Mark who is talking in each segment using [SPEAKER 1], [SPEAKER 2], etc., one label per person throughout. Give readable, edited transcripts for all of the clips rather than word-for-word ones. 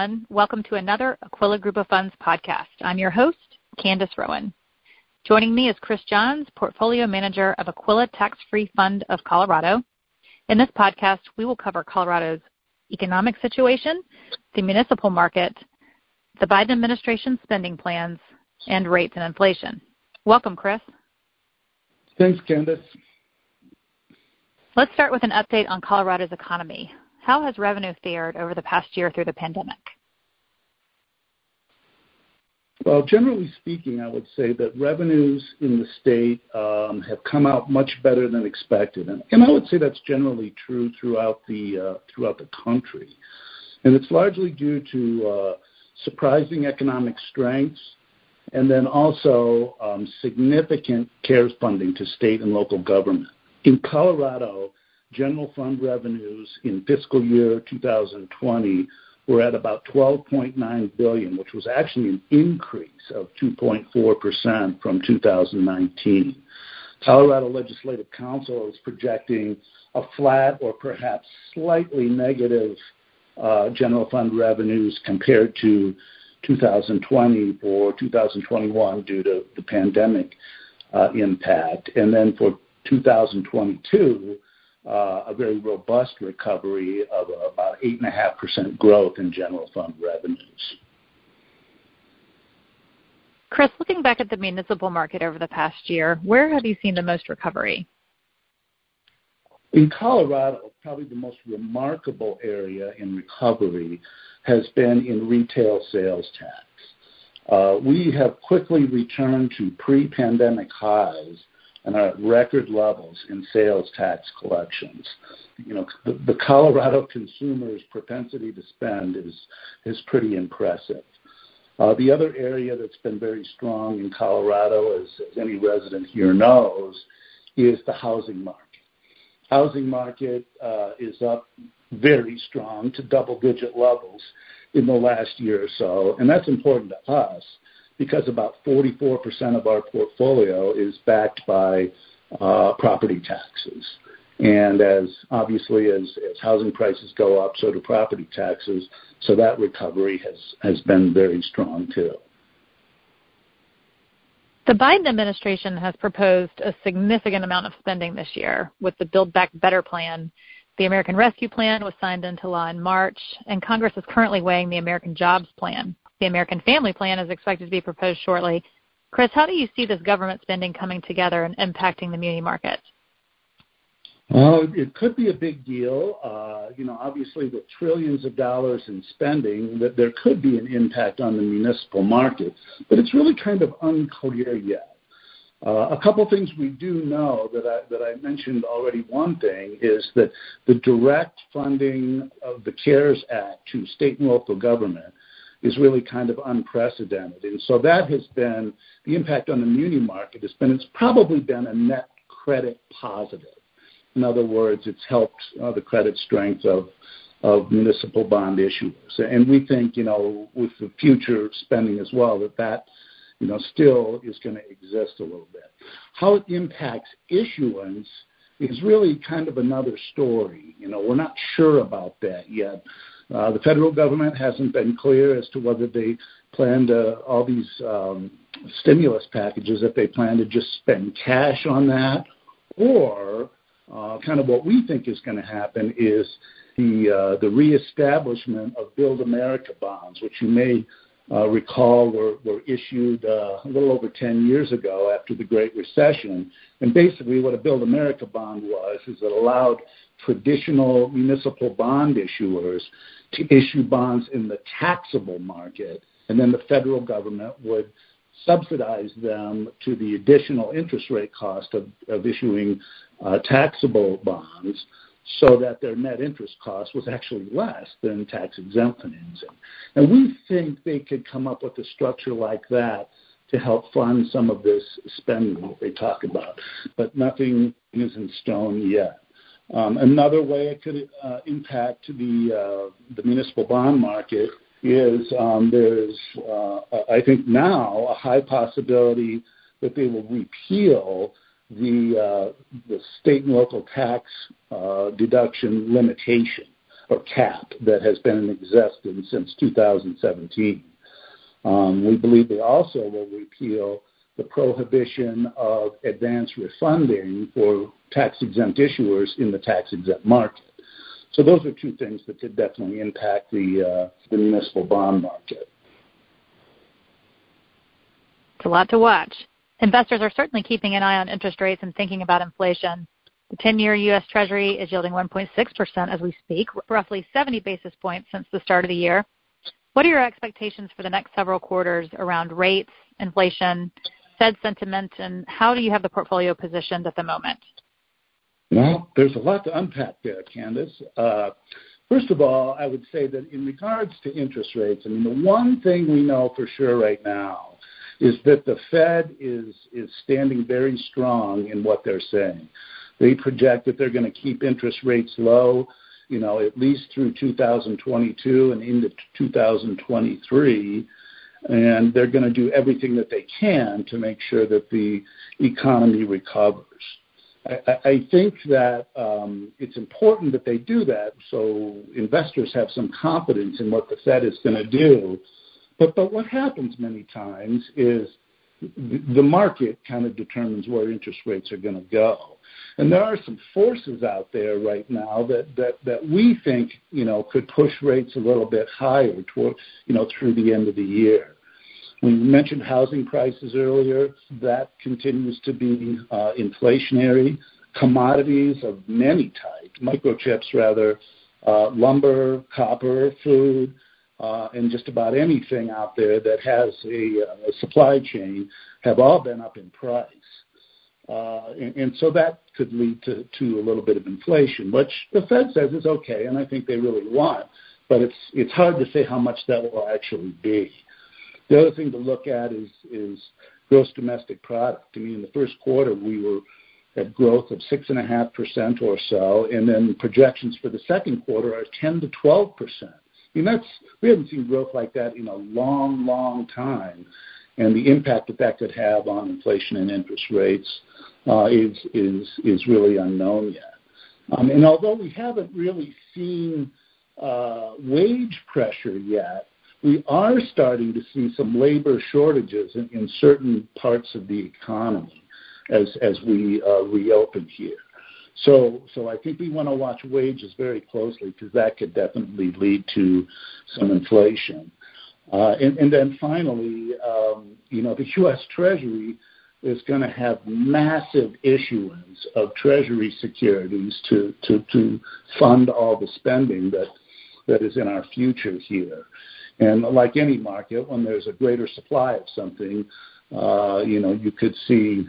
[SPEAKER 1] everyone. Welcome to another Aquila Group of Funds podcast. I'm your host, Candace Rowan. Joining me is Chris Johns, Portfolio Manager of Aquila Tax-Free Fund of Colorado. In this podcast, we will cover Colorado's economic situation, the municipal market, the Biden administration spending plans, and rates and inflation. Welcome, Chris.
[SPEAKER 2] Thanks, Candace.
[SPEAKER 1] Let's start with an update on Colorado's economy. How has revenue fared over the past year through the pandemic?
[SPEAKER 2] Well, generally speaking, I would say that revenues in the state have come out much better than expected, and I would say that's generally true throughout the country, and it's largely due to surprising economic strengths, and then also significant CARES funding to state and local government. In Colorado, general fund revenues in fiscal year 2020 were at about $12.9 billion, which was actually an increase of 2.4% from 2019. Colorado Legislative Council is projecting a flat or perhaps slightly negative general fund revenues compared to 2020 for 2021 due to the pandemic impact. And then for 2022, a very robust recovery of about 8.5% growth in general fund revenues.
[SPEAKER 1] Chris, looking back at the municipal market over the past year, where have you seen the most recovery?
[SPEAKER 2] In Colorado, probably the most remarkable area in recovery has been in retail sales tax. We have quickly returned to pre-pandemic highs and are at record levels in sales tax collections. You know, the Colorado consumer's propensity to spend is pretty impressive. The other area that's been very strong in Colorado, as any resident here knows, is the housing market. Housing market is up very strong to double-digit levels in the last year or so, and that's important to us because about 44% of our portfolio is backed by property taxes. And as housing prices go up, so do property taxes, so that recovery has been very strong too.
[SPEAKER 1] The Biden administration has proposed a significant amount of spending this year with the Build Back Better plan. The American Rescue Plan was signed into law in March, and Congress is currently weighing the American Jobs Plan. The American Family Plan is expected to be proposed shortly. Chris, how do you see this government spending coming together and impacting the muni market?
[SPEAKER 2] Well, it could be a big deal. Obviously with trillions of dollars in spending, that there could be an impact on the municipal market, but it's really kind of unclear yet. A couple things we do know that I mentioned already. One thing is that the direct funding of the CARES Act to state and local government is really kind of unprecedented. And so that has been, the impact on the muni market it's probably been a net credit positive. In other words, it's helped the credit strength of municipal bond issuers. And we think, with the future spending as well, that still is going to exist a little bit. How it impacts issuance is really kind of another story. We're not sure about that yet. The federal government hasn't been clear as to whether they plan to, all these stimulus packages, if they plan to just spend cash on that, or kind of what we think is going to happen is the reestablishment of Build America bonds, which you may recall were issued a little over 10 years ago after the Great Recession. And basically what a Build America bond was is it allowed traditional municipal bond issuers to issue bonds in the taxable market, and then the federal government would subsidize them to the additional interest rate cost of issuing taxable bonds, so that their net interest cost was actually less than tax-exempt financing. And we think they could come up with a structure like that to help fund some of this spending that they talk about, but nothing is in stone yet. Another way it could impact the municipal bond market is there's, I think now, a high possibility that they will repeal the state and local tax deduction limitation. or cap that has been in existence since 2017. We believe they also will repeal the prohibition of advance refunding for tax-exempt issuers in the tax-exempt market. So those are two things that could definitely impact the municipal bond market.
[SPEAKER 1] It's a lot to watch. Investors are certainly keeping an eye on interest rates and thinking about inflation. The 10-year U.S. Treasury is yielding 1.6% as we speak, roughly 70 basis points since the start of the year. What are your expectations for the next several quarters around rates, inflation, Fed sentiment, and how do you have the portfolio positioned at the moment?
[SPEAKER 2] Well, there's a lot to unpack there, Candace. First of all, I would say that in regards to interest rates, I mean, the one thing we know for sure right now is that the Fed is standing very strong in what they're saying. They project that they're going to keep interest rates low, at least through 2022 and into 2023. And they're going to do everything that they can to make sure that the economy recovers. I think that it's important that they do that so investors have some confidence in what the Fed is going to do. But what happens many times is the market kind of determines where interest rates are going to go. And there are some forces out there right now that we think, could push rates a little bit higher toward, through the end of the year. We mentioned housing prices earlier. That continues to be inflationary. Commodities of many types, microchips rather, lumber, copper, food, and just about anything out there that has a supply chain have all been up in price. And so that could lead to a little bit of inflation, which the Fed says is okay, and I think they really want. But it's hard to say how much that will actually be. The other thing to look at is gross domestic product. I mean, in the first quarter, we were at growth of 6.5% or so, and then projections for the second quarter are 10 to 12%. I mean, we haven't seen growth like that in a long, long time, and the impact that could have on inflation and interest rates is really unknown yet. And although we haven't really seen wage pressure yet, we are starting to see some labor shortages in certain parts of the economy as we reopen here. So I think we want to watch wages very closely because that could definitely lead to some inflation. And then finally, the U.S. Treasury is going to have massive issuance of Treasury securities to fund all the spending that is in our future here. And like any market, when there's a greater supply of something, you could see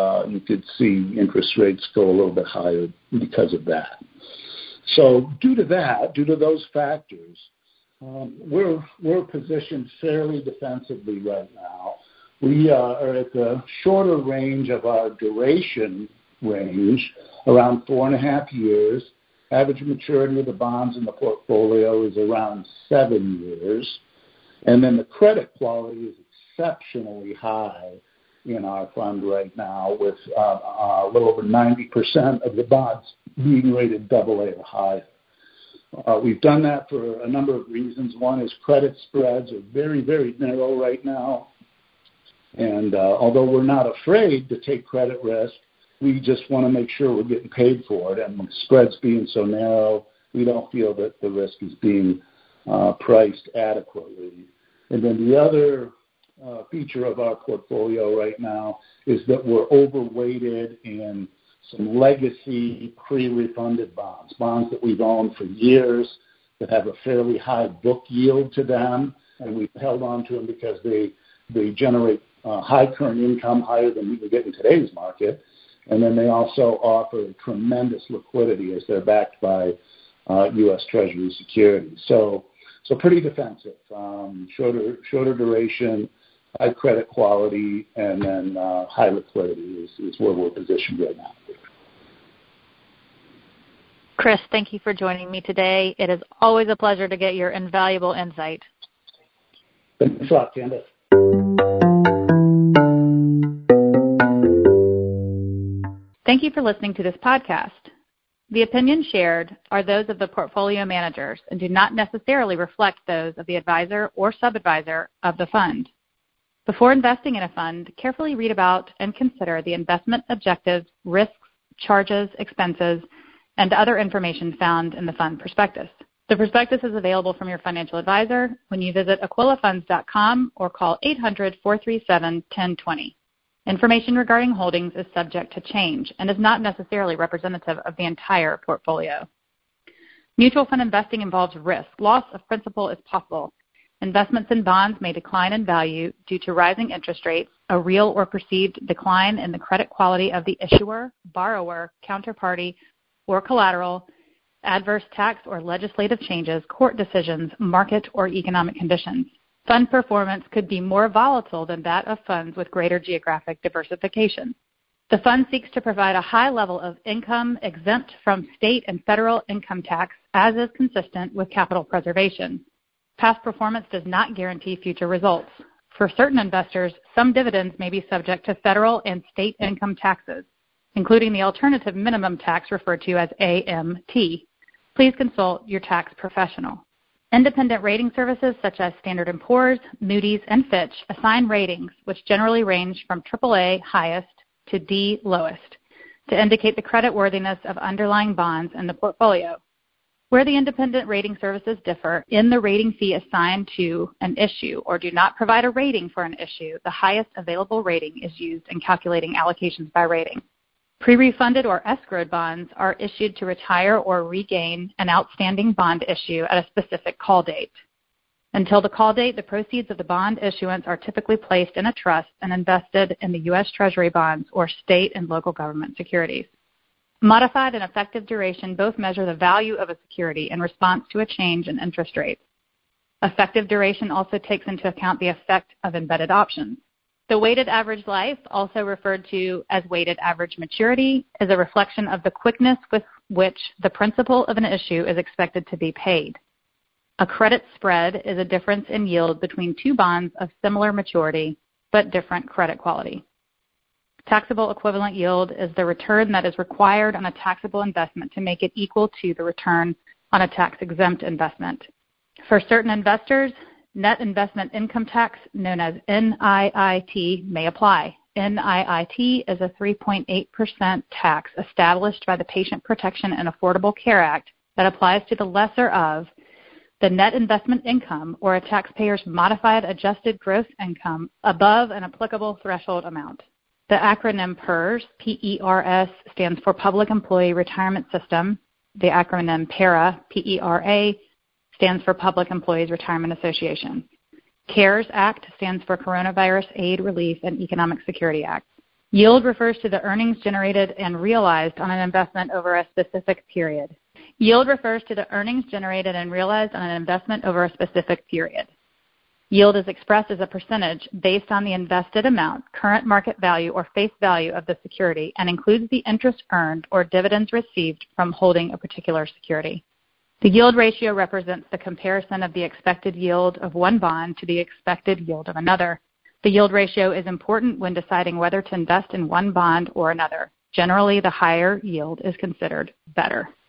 [SPEAKER 2] interest rates go a little bit higher because of that. So due to those factors, we're positioned fairly defensively right now. We are at the shorter range of our duration range, around 4.5 years. Average maturity of the bonds in the portfolio is around 7 years. And then the credit quality is exceptionally high in our fund right now, with a little over 90% of the bonds being rated AA or higher. We've done that for a number of reasons. One is credit spreads are very, very narrow right now. And although we're not afraid to take credit risk, we just want to make sure we're getting paid for it. And with spreads being so narrow, we don't feel that the risk is being priced adequately. And then the other feature of our portfolio right now is that we're overweighted in some legacy pre-refunded bonds that we've owned for years that have a fairly high book yield to them, and we've held on to them because they generate high current income, higher than we can get in today's market. And then they also offer tremendous liquidity as they're backed by U.S. Treasury securities. So pretty defensive, shorter duration, high credit quality, and then high liquidity is where we're positioned right now.
[SPEAKER 1] Chris, thank you for joining me today. It is always a pleasure to get your invaluable insight.
[SPEAKER 2] Thanks a lot, Candace.
[SPEAKER 1] Thank you for listening to this podcast. The opinions shared are those of the portfolio managers and do not necessarily reflect those of the advisor or sub-advisor of the fund. Before investing in a fund, carefully read about and consider the investment objectives, risks, charges, expenses, and other information found in the fund prospectus. The prospectus is available from your financial advisor when you visit aquilafunds.com or call 800-437-1020. Information regarding holdings is subject to change and is not necessarily representative of the entire portfolio. Mutual fund investing involves risk. Loss of principal is possible. Investments in bonds may decline in value due to rising interest rates, a real or perceived decline in the credit quality of the issuer, borrower, counterparty, or collateral, adverse tax or legislative changes, court decisions, market or economic conditions. Fund performance could be more volatile than that of funds with greater geographic diversification. The fund seeks to provide a high level of income exempt from state and federal income tax, as is consistent with capital preservation. Past performance does not guarantee future results. For certain investors, some dividends may be subject to federal and state income taxes, including the alternative minimum tax referred to as AMT. Please consult your tax professional. Independent rating services such as Standard & Poor's, Moody's, and Fitch assign ratings, which generally range from AAA highest to D lowest, to indicate the creditworthiness of underlying bonds in the portfolio. Where the independent rating services differ in the rating fee assigned to an issue or do not provide a rating for an issue, the highest available rating is used in calculating allocations by rating. Pre-refunded or escrowed bonds are issued to retire or regain an outstanding bond issue at a specific call date. Until the call date, the proceeds of the bond issuance are typically placed in a trust and invested in the U.S. Treasury bonds or state and local government securities. Modified and effective duration both measure the value of a security in response to a change in interest rates. Effective duration also takes into account the effect of embedded options. The weighted average life, also referred to as weighted average maturity, is a reflection of the quickness with which the principal of an issue is expected to be paid. A credit spread is a difference in yield between two bonds of similar maturity but different credit quality. Taxable equivalent yield is the return that is required on a taxable investment to make it equal to the return on a tax-exempt investment. For certain investors, net investment income tax, known as NIIT, may apply. NIIT is a 3.8% tax established by the Patient Protection and Affordable Care Act that applies to the lesser of the net investment income or a taxpayer's modified adjusted gross income above an applicable threshold amount. The acronym PERS, P-E-R-S, stands for Public Employee Retirement System. The acronym PERA, P-E-R-A, stands for Public Employees Retirement Association. CARES Act stands for Coronavirus Aid, Relief, and Economic Security Act. Yield refers to the earnings generated and realized on an investment over a specific period. Yield refers to the earnings generated and realized on an investment over a specific period. Yield is expressed as a percentage based on the invested amount, current market value, or face value of the security, and includes the interest earned or dividends received from holding a particular security. The yield ratio represents the comparison of the expected yield of one bond to the expected yield of another. The yield ratio is important when deciding whether to invest in one bond or another. Generally, the higher yield is considered better.